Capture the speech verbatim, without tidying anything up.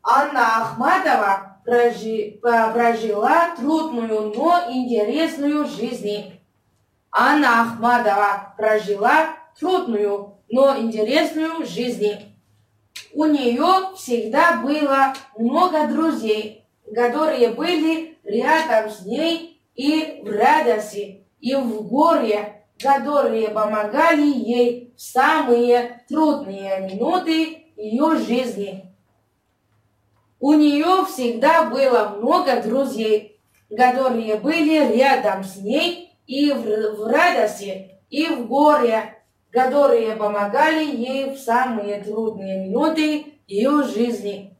Анна Ахматова прожи- по- прожила трудную, но интересную жизнь. Анна Ахматова прожила трудную, но интересную жизнь. У нее всегда было много друзей, которые были рядом с ней и в радости, и в горе, которые помогали ей в самые трудные минуты ее жизни. У нее всегда было много друзей, которые были рядом с ней и в, в радости, и в горе, которые помогали ей в самые трудные минуты ее жизни.